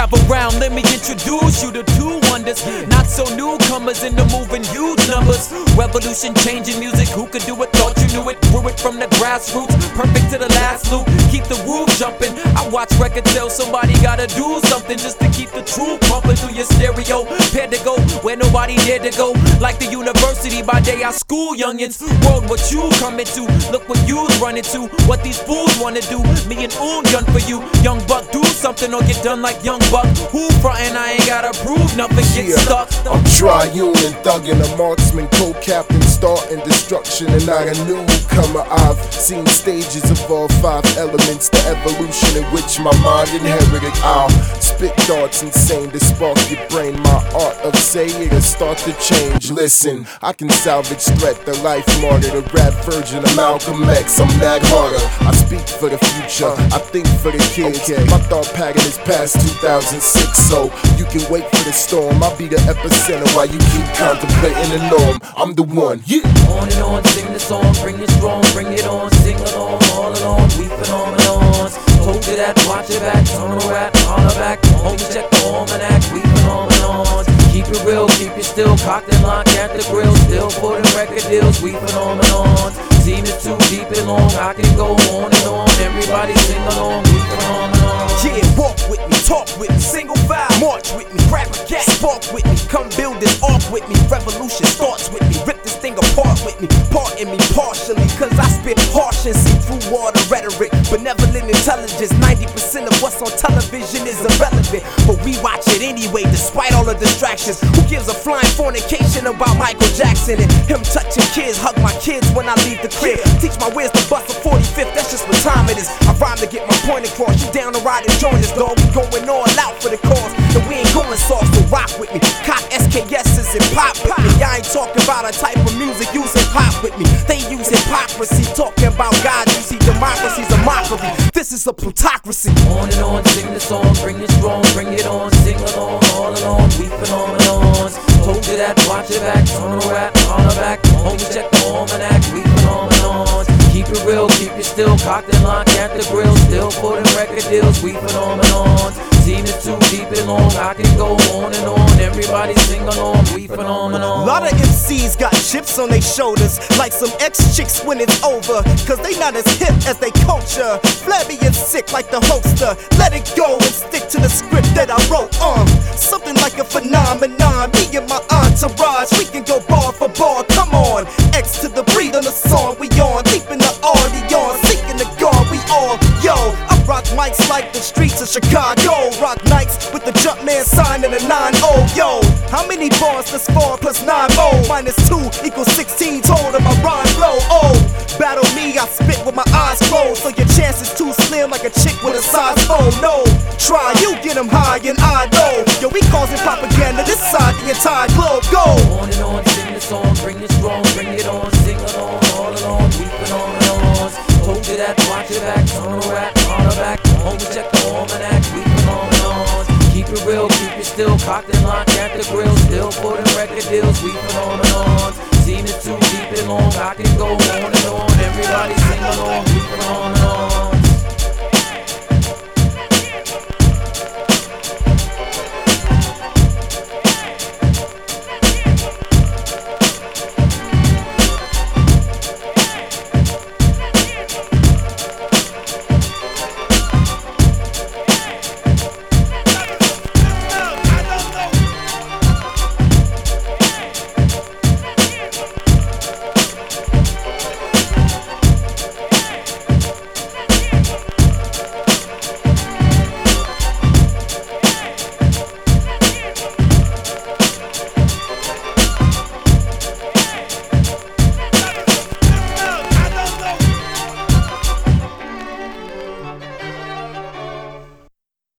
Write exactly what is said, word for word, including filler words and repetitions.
Gather round, let me introduce you to two wonders. Not so newcomers in the moving huge numbers. Revolution changing music, who could do it? Thought you knew it, grew it from the grassroots. Perfect to the last loop, keep the groove jumping. I watch records sell, somebody gotta do something just to keep the truth pumping through your stereo. Prepared to go where nobody dared to go. Like the university, by day I school youngins. World, what you coming to? Look what you's running to. What these fools wanna do? Me and Oon gun for you. Young buck, do something or get done like young buck. Who frontin'? I ain't gotta prove nothing. Get Yeah, stuck. I'm triune and thuggin', a marksman, co-captain, starting destruction, and not a newcomer. I've seen stages of all five elements, the evolution in which my mind inherited. I'll spit thoughts insane to spark your brain. My art of saying to start to change. Listen, I can salvage threat, the life martyr, the rap virgin of Malcolm X. I'm that harder. I speak for the future, I think for the kids. Okay. My thought pattern is past two thousand six, so you can wait for the storm. I'll be the epicenter while you keep contemplating the norm. I'm the one. Yeah. On and on, sing the song, bring it strong, bring it on, sing along, all along, we phenomenons. Told you that, watch it back, turn a rap, holler back, homie check the almanac, we phenomenons. Keep it real, keep it still, cocked and locked at the grill, still putting record deals, we phenomenons. Team is too deep and long, I can go on and on, everybody sing along, we phenomenons. Yeah, walk with me, talk with me, single file, march with me, grab a cat, spark with me, come build this arc with me, revolution starts with me, rip this thing apart with me, part in me partially, cause I spit harsh and see through water rhetoric, benevolent intelligence, ninety percent of what's on television is irrelevant, but we watch it anyway despite all the distractions. Who gives a flying fornication about Michael Jackson and him touching kids, hug my kids when I leave the crib, teach my whiz to bust a forty-fifth, that's just what time it is. I rhyme to get my point across, you down to ride and join us, dog, we going all out for the cause, and we ain't going soft, so rock with me, cock S K S's and pop with me. I ain't talking about a type of music using pop with me, they use hypocrisy, talking about God, you see democracy's a mockery, this is a plutocracy. On and on, sing the song, bring it strong, bring it on, sing along, all along, we phenomenons. Told you that, watch it back, turn a rap, holler back, homie check the almanac, we phenomenons. Keep it real, keep it still, cocked and locked at the grill, still putting record deals, we phenomenons. Team is too deep and long, I can go on and on, everybody sing along, we phenomenons. Lot of M Cs got chips on their shoulders, like some ex-chicks when it's over, cause they not as hip as they culture. Flabby and sick like the hoster, let it go and stick to the script that I wrote. Um, something like a phenomenon, me and my entourage, we can go bar for bar, come on. X to the breed on the song we on, deep in the audience, seeking the guard we all. Yo, I rock mics like the streets of Chicago, rock nights with the Jumpman sign and a nine oh. Yo, how many bars does four plus nine more? Minus two equals sixteen, told of my rhyme flow. Oh, battle me, I spit with my eyes closed, so your chances too slim like a chick with a size four. No, try, you get them high and I low. Yo, we causing propaganda this side the entire globe. Go! On and on, sing the song, bring it strong, bring it on, sing along, all along, we phenomenons. Told you that, watch it back, turn a rap, holler back, homie check the almanac, we phenomenons. Keep it real, keep it still, cocked and locked at the grill, still putting record deals, we phenomenons. Team is too deep and long, I can go on and